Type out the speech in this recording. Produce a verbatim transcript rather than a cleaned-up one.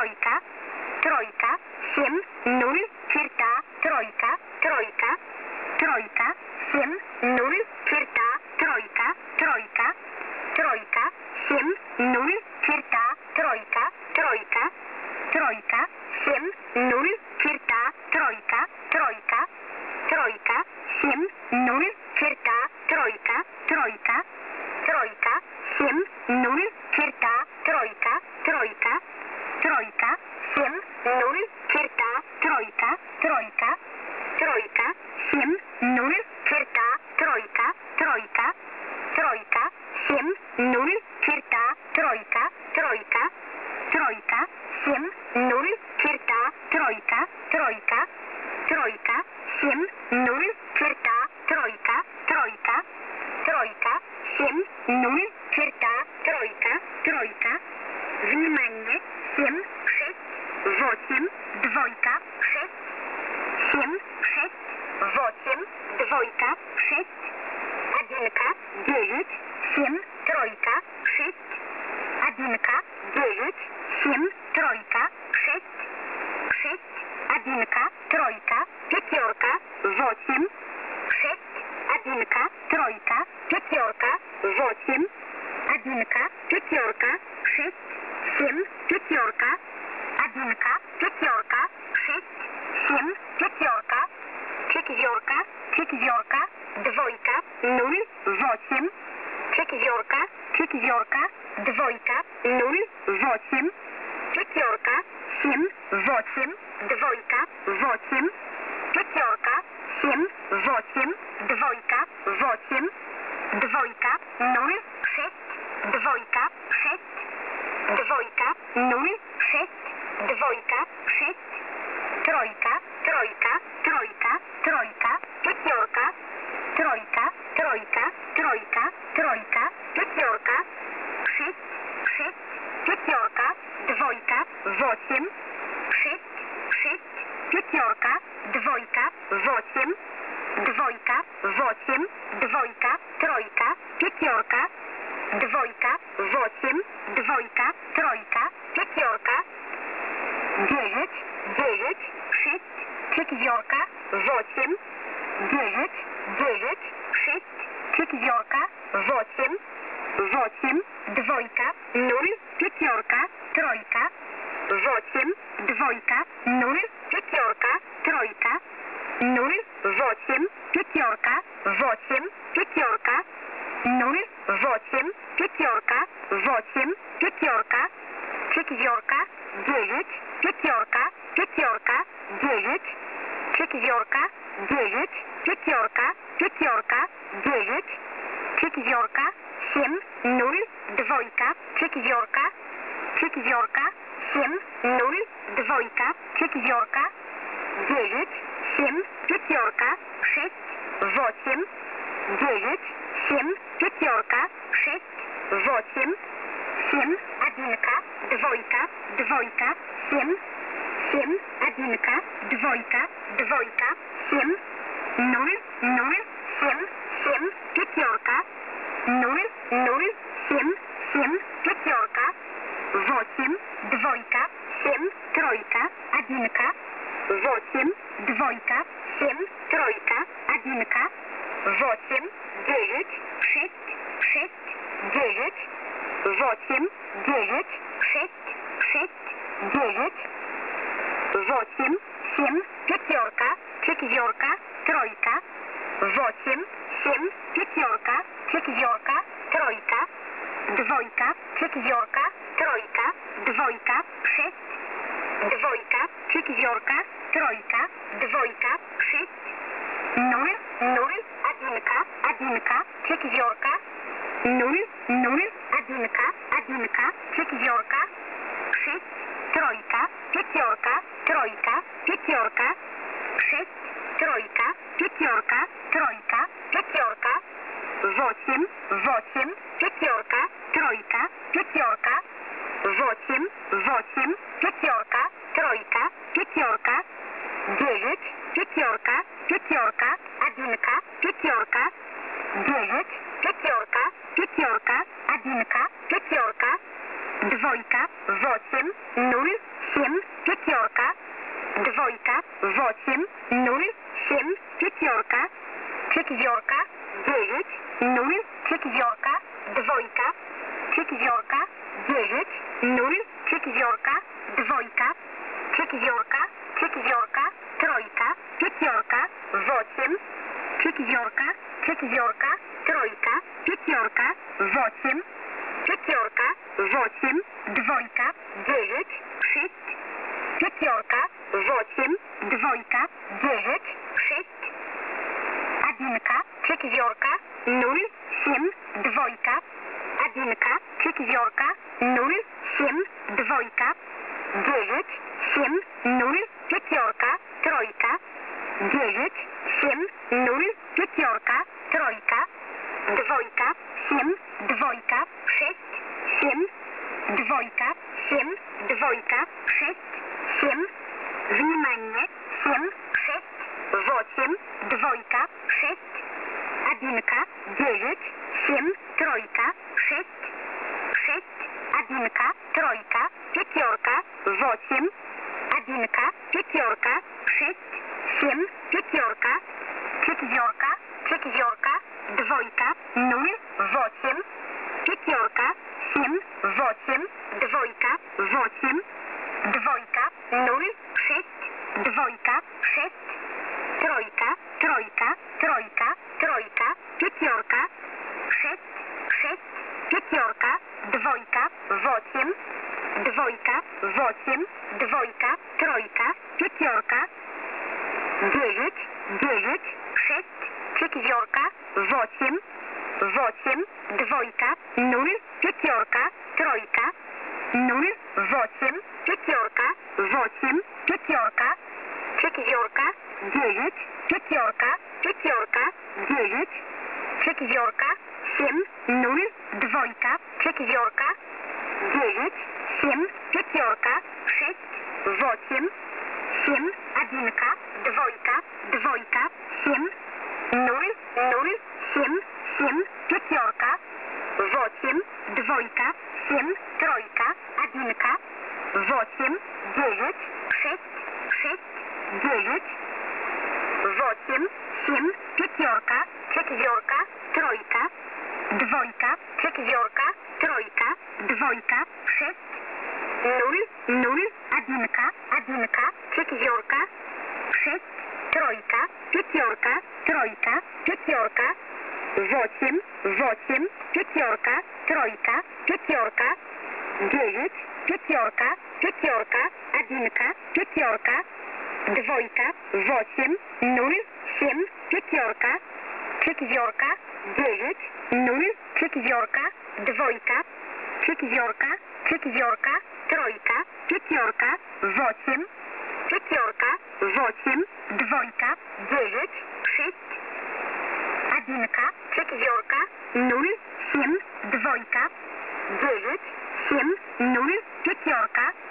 тройка, тройка, семь, ноль, черта, тройка, тройка, тройка, семь, ноль, черта, тройка, тройка, тройка, семь, ноль, черта, тройка, тройка, тройка, семь, ноль, черта, тройка, тройка, тройка, семь, ноль, черта, тройка, тройка, тройка, семь, ноль, черта, тройка, тройка, тройка, семь, ноль, черта, тройка, тройка, тройка, семь, ноль, черта, тройка, тройка, тройка, семь, ноль, черта, тройка, тройка, тройка, семь, ноль, черта, тройка, тройка, тройка, семь, ноль, черта, тройка, тройка, тройка, семь, ноль, черта, тройка, тройка. Внимание, семь, шесть, восемь, двойка, шесть, семь, шесть, восемь, двойка, шесть, одинка, девять, семь, тройка, шесть, одинка, девять, семь, тройка, шесть, шесть, одинка, тройка, пятерка, восемь, шесть, одинка, тройка, пятерка, восемь, одинка, пятерка, шесть, семь, пятерка, одинка, пятерка, шесть, семь, пятерка, четверка, четверка, двойка, ноль, восемь, четверка, четверка, двойка, ноль, восемь, пятерка, семь, восемь, двойка, восемь, пятерка, семь, восемь, двойка, восемь, двойка, ноль, шесть, двойка, шесть, двойка, ноль, шесть, двойка, шесть, тройка, тройка, тройка, тройка, пятерка, тройка, тройка, тройка, тройка, пятерка, шесть, шесть, пятерка, двойка, восемь, шесть, шесть, пятерка, двойка, восемь, двойка, восемь, двойка, тройка, пятерка, двойка, восемь, двойка, тройка, пятерка, девять, девять, шесть, четверка, восемь, девять, девять, шесть, четверка, восемь, восемь, двойка, ноль, пятерка, тройка, восемь, двойка, ноль, пятерка, тройка, ноль, восемь, пятерка, восемь, пятерка, ноль, восемь, пятерка, восемь, пятерка, четверка, девять, пятерка, пятерка, девять, четверка, девять, пятерка, пятерка, девять, четверка, семь, ноль, двойка, четверка, четверка, семь, ноль, двойка, четверка, девять, семь, пятерка, шесть, восемь, девять, семь, пятерка, шесть, восемь, семь, одинка, двойка, двойка, семь, семь, одинка, двойка, двойка, семь, ноль, ноль, семь, семь, пятерка, ноль, ноль, семь, семь, пятерка, восемь, двойка, семь, тройка, одинка, восемь, двойка, семь, тройка, одинка, восемь, девять, шесть, шесть, девять, восемь, девять, шесть, шесть, девять, восемь, семь, пятерка, четверка, тройка, восемь, семь, пятерка, четверка, тройка, двойка, четверка, тройка, двойка, шесть, двойка, четверка, тройка, двойка, шесть, ноль, ноль, одинка, одинка, четверка, ноль, ноль, одинка, одинка, четверка, шесть, тройка, пятерка, тройка, пятерка, шесть, тройка, пятерка, тройка, пятерка, восемь, восемь, пятерка, тройка, пятерка, восемь, восемь, пятерка, тройка, пятерка, девять, пятерка, пятерка, одинка, пятерка, девять, пятерка, пятерка, одинка, пятерка, двойка, восемь, ноль, семь. семь, пятерка, двойка, восемь, ноль, семь, пятерка, четверка, девять, ноль, четверка, двойка, четверка, девять, ноль, четверка, двойка, четверка, четверка, тройка, пятерка, восемь, четверка, четверка, тройка, пятерка, восемь, пятерка, восемь, двойка, девять, шесть, пятерка, восемь, двойка, девять, шесть, одинка, четверка, ноль, семь, двойка, одинка, четверка, ноль, семь, двойка, девять, семь, ноль, пятерка, тройка, девять, семь, ноль, пятерка, тройка, двойка, семь, двойка, шесть, семь, двойка, семь, двойка, шесть, семь, внимание, семь, шесть, восемь, двойка, шесть, одинка, девять, семь, тройка, шесть, шесть, одинка, тройка, пятерка, восемь, одинка, пятерка, шесть, семь, пятерка, четверка, четверка, двойка, ноль, восемь, пятерка, семь, восемь, двойка, восемь, двойка, ноль, шесть, двойка, шесть, тройка, тройка, тройка, тройка, пятерка, шесть, шесть, пятерка, двойка, восемь, двойка, восемь, двойка, тройка, пятерка, девять, девять, шесть, четверка, восемь, восемь, двойка, ноль, пятерка, тройка, ноль, восемь, пятерка, восемь, пятерка, четверка, девять, пятерка, пятерка, девять, четверка, семь, ноль, двойка, четверка, девять, семь, пятерка, шесть, восемь, семь, одинка, двойка, двойка, семь, ноль, ноль, семь, семь, пятерка, восемь, двойка, семь, тройка, одинка, восемь, девять, шесть, шесть, девять, восемь, семь, пятерка, четверка, тройка, двойка, четверка, тройка, двойка, шесть, ноль, ноль, одинка, одинка, четверка, шесть, тройка, пятерка, тройка, пятерка, восемь, восемь, пятерка, тройка, пятерка, девять, пятерка, пятерка, одинка, пятерка, двойка, восемь, ноль, семь, пятерка, четверка, девять, ноль, четверка, двойка, четверка, четверка, тройка, пятерка, восемь, пятерка, восемь, двойка, девять, шесть, одинка, четверка, ноль, семь, двойка, девять, семь, ноль, пятерка,